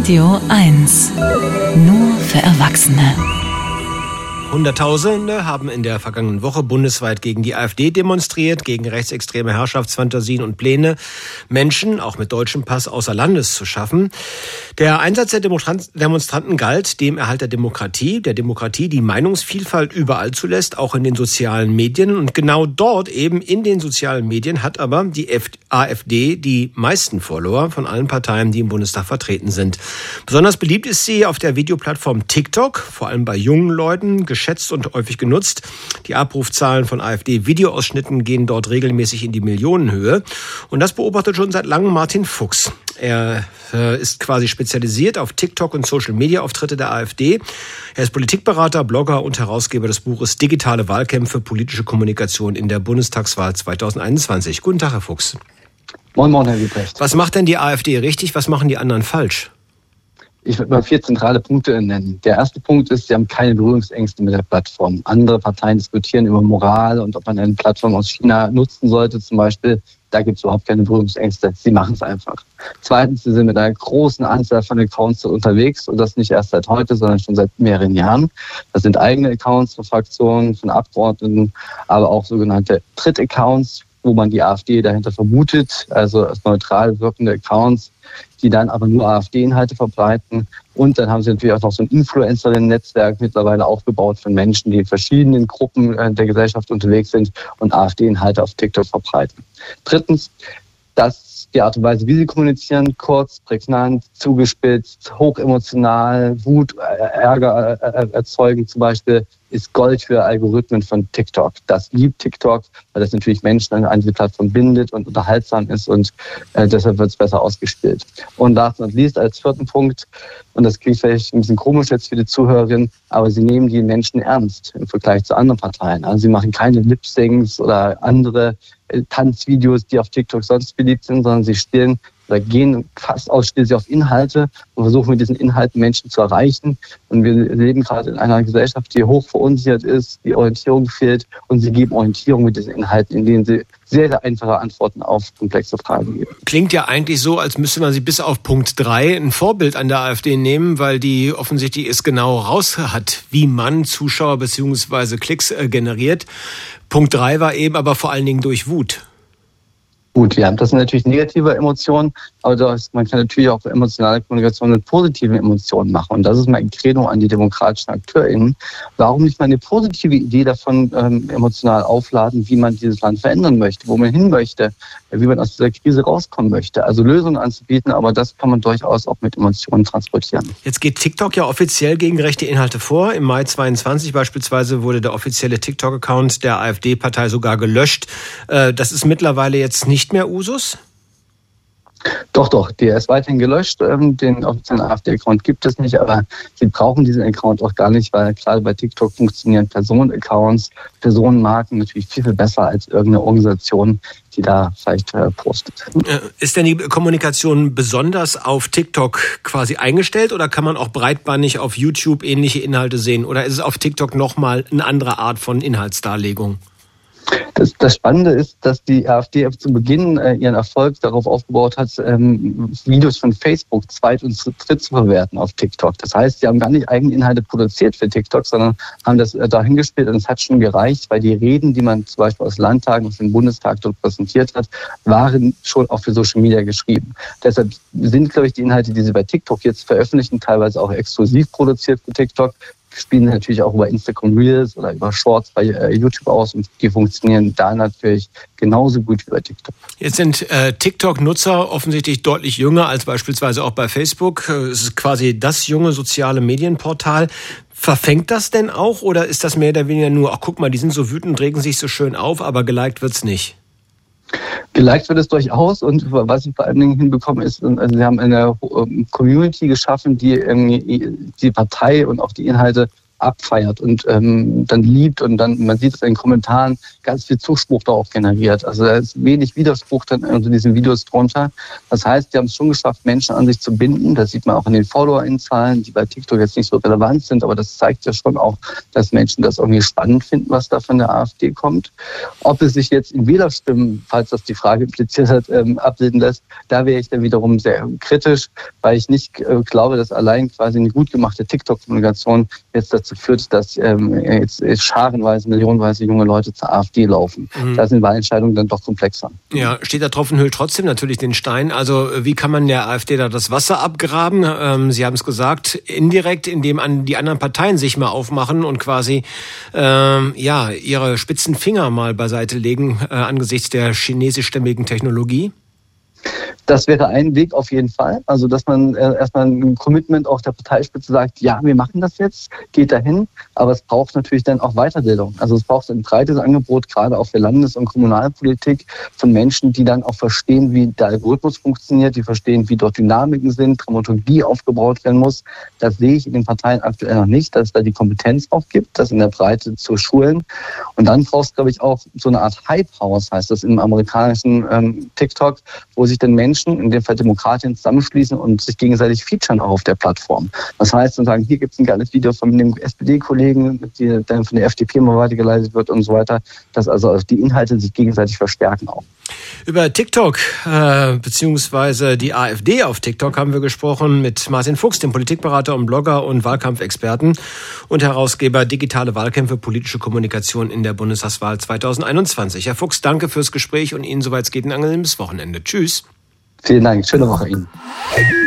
Radio 1. Nur für Erwachsene. Hunderttausende haben in der vergangenen Woche bundesweit gegen die AfD demonstriert, gegen rechtsextreme Herrschaftsfantasien und Pläne, Menschen, auch mit deutschem Pass, außer Landes zu schaffen. Der Einsatz der Demonstranten galt dem Erhalt der Demokratie, die Meinungsvielfalt überall zulässt, auch in den sozialen Medien. Und genau dort, eben in den sozialen Medien, hat aber die AfD die meisten Follower von allen Parteien, die im Bundestag vertreten sind. Besonders beliebt ist sie auf der Videoplattform TikTok, vor allem bei jungen Leuten, geschätzt und häufig genutzt. Die Abrufzahlen von AfD-Videoausschnitten gehen dort regelmäßig in die Millionenhöhe. Und das beobachtet schon seit langem Martin Fuchs. Er ist quasi spezialisiert auf TikTok und Social-Media-Auftritte der AfD. Er ist Politikberater, Blogger und Herausgeber des Buches Digitale Wahlkämpfe, politische Kommunikation in der Bundestagswahl 2021. Guten Tag, Herr Fuchs. Moin, Herr Liebrecht. Was macht denn die AfD richtig, was machen die anderen falsch? Ich würde mal 4 zentrale Punkte nennen. Der erste Punkt ist, sie haben keine Berührungsängste mit der Plattform. Andere Parteien diskutieren über Moral und ob man eine Plattform aus China nutzen sollte zum Beispiel. Da gibt es überhaupt keine Berührungsängste. Sie machen es einfach. Zweitens, sie sind mit einer großen Anzahl von Accounts unterwegs und das nicht erst seit heute, sondern schon seit mehreren Jahren. Das sind eigene Accounts von Fraktionen, von Abgeordneten, aber auch sogenannte Drittaccounts, wo man die AfD dahinter vermutet, also als neutral wirkende Accounts, die dann aber nur AfD-Inhalte verbreiten. Und dann haben sie natürlich auch noch so ein Influencerinnen-Netzwerk mittlerweile aufgebaut von Menschen, die in verschiedenen Gruppen der Gesellschaft unterwegs sind und AfD-Inhalte auf TikTok verbreiten. Drittens, dass die Art und Weise, wie sie kommunizieren, kurz, prägnant, zugespitzt, hochemotional, Wut, Ärger erzeugen zum Beispiel, ist Gold für Algorithmen von TikTok. Das liebt TikTok, weil das natürlich Menschen an diese Plattform bindet und unterhaltsam ist und deshalb wird es besser ausgespielt. Und last not least als 4. Punkt, und das klingt vielleicht ein bisschen komisch jetzt für die Zuhörerinnen, aber sie nehmen die Menschen ernst im Vergleich zu anderen Parteien. Also sie machen keine Lip-Syncs oder andere Tanzvideos, die auf TikTok sonst beliebt sind, sondern sie stehen oder gehen fast ausschließlich auf Inhalte und versuchen mit diesen Inhalten Menschen zu erreichen. Und wir leben gerade in einer Gesellschaft, die hoch verunsichert ist, die Orientierung fehlt und sie geben Orientierung mit diesen Inhalten, in denen sie sehr, sehr einfache Antworten auf komplexe Fragen geben. Klingt ja eigentlich so, als müsste man sie bis auf Punkt 3 ein Vorbild an der AfD nehmen, weil die offensichtlich es genau raus hat, wie man Zuschauer bzw. Klicks generiert. Punkt 3 war eben aber vor allen Dingen durch Wut. Gut, ja, das sind natürlich negative Emotionen, aber man kann natürlich auch emotionale Kommunikation mit positiven Emotionen machen. Und das ist mein Credo an die demokratischen AkteurInnen. Warum nicht mal eine positive Idee davon emotional aufladen, wie man dieses Land verändern möchte, wo man hin möchte, wie man aus dieser Krise rauskommen möchte. Also Lösungen anzubieten, aber das kann man durchaus auch mit Emotionen transportieren. Jetzt geht TikTok ja offiziell gegen rechte Inhalte vor. Im Mai 22 beispielsweise wurde der offizielle TikTok-Account der AfD-Partei sogar gelöscht. Das ist mittlerweile jetzt nicht mehr Usus? Doch, der ist weiterhin gelöscht. Den offiziellen AfD-Account gibt es nicht, aber sie brauchen diesen Account auch gar nicht, weil gerade bei TikTok funktionieren Personenaccounts, Personenmarken natürlich viel, viel besser als irgendeine Organisation, die da vielleicht postet. Ist denn die Kommunikation besonders auf TikTok quasi eingestellt oder kann man auch breitbandig auf YouTube ähnliche Inhalte sehen? Oder ist es auf TikTok nochmal eine andere Art von Inhaltsdarlegung? Das Spannende ist, dass die AfD zu Beginn ihren Erfolg darauf aufgebaut hat, Videos von Facebook zweit- und dritt zu verwerten auf TikTok. Das heißt, sie haben gar nicht eigene Inhalte produziert für TikTok, sondern haben das dahin gespielt und es hat schon gereicht, weil die Reden, die man zum Beispiel aus Landtagen, aus dem Bundestag dort präsentiert hat, waren schon auch für Social Media geschrieben. Deshalb sind, glaube ich, die Inhalte, die sie bei TikTok jetzt veröffentlichen, teilweise auch exklusiv produziert für TikTok, spielen natürlich auch über Instagram Reels oder über Shorts bei YouTube aus und die funktionieren da natürlich genauso gut wie bei TikTok. Jetzt sind TikTok-Nutzer offensichtlich deutlich jünger als beispielsweise auch bei Facebook. Es ist quasi das junge soziale Medienportal. Verfängt das denn auch oder ist das mehr oder weniger nur, ach guck mal, die sind so wütend, regen sich so schön auf, aber geliked wird's nicht? Geliked wird es durchaus und was sie vor allen Dingen hinbekommen ist, also sie haben eine Community geschaffen, die die Partei und auch die Inhalte abfeiert und dann liebt und dann, man sieht es in den Kommentaren, ganz viel Zuspruch darauf generiert. Also da ist wenig Widerspruch dann unter diesen Videos drunter. Das heißt, die haben es schon geschafft, Menschen an sich zu binden. Das sieht man auch in den FollowerInnen-Zahlen, die bei TikTok jetzt nicht so relevant sind, aber das zeigt ja schon auch, dass Menschen das irgendwie spannend finden, was da von der AfD kommt. Ob es sich jetzt in Wählerstimmen, falls das die Frage impliziert hat, abbilden lässt, da wäre ich dann wiederum sehr kritisch, weil ich nicht glaube, dass allein quasi eine gut gemachte TikTok-Kommunikation jetzt dazu führt, dass jetzt scharenweise, millionenweise junge Leute zur AfD laufen. Da sind Wahlentscheidungen dann doch komplexer. Ja, steht der Tropfen hüllt trotzdem natürlich den Stein. Also wie kann man der AfD da das Wasser abgraben? Sie haben es gesagt, indirekt, indem die anderen Parteien sich mal aufmachen und quasi ihre spitzen Finger mal beiseite legen angesichts der chinesischstämmigen Technologie. Das wäre ein Weg auf jeden Fall. Also, dass man erstmal ein Commitment auch der Parteispitze sagt, ja, wir machen das jetzt, geht dahin. Aber es braucht natürlich dann auch Weiterbildung. Also es braucht ein breites Angebot, gerade auch für Landes- und Kommunalpolitik von Menschen, die dann auch verstehen, wie der Algorithmus funktioniert, die verstehen, wie dort Dynamiken sind, Dramaturgie aufgebaut werden muss. Das sehe ich in den Parteien aktuell noch nicht, dass es da die Kompetenz auch gibt, das in der Breite zu schulen. Und dann braucht es, glaube ich, auch so eine Art Hype-House, heißt das im amerikanischen TikTok, wo sich dann Menschen, in dem Fall Demokraten, zusammenschließen und sich gegenseitig featuren auch auf der Plattform. Das heißt, und sagen, hier gibt es ein geiles Video von dem SPD-Kollegen, die dann von der FDP mal weitergeleitet wird und so weiter, dass also die Inhalte sich gegenseitig verstärken auch. Über TikTok beziehungsweise die AfD auf TikTok haben wir gesprochen mit Martin Fuchs, dem Politikberater und Blogger und Wahlkampfexperten und Herausgeber Digitale Wahlkämpfe, politische Kommunikation in der Bundestagswahl 2021. Herr Fuchs, danke fürs Gespräch und Ihnen, soweit es geht, ein angenehmes Wochenende. Tschüss. Vielen Dank. Schöne Woche Ihnen.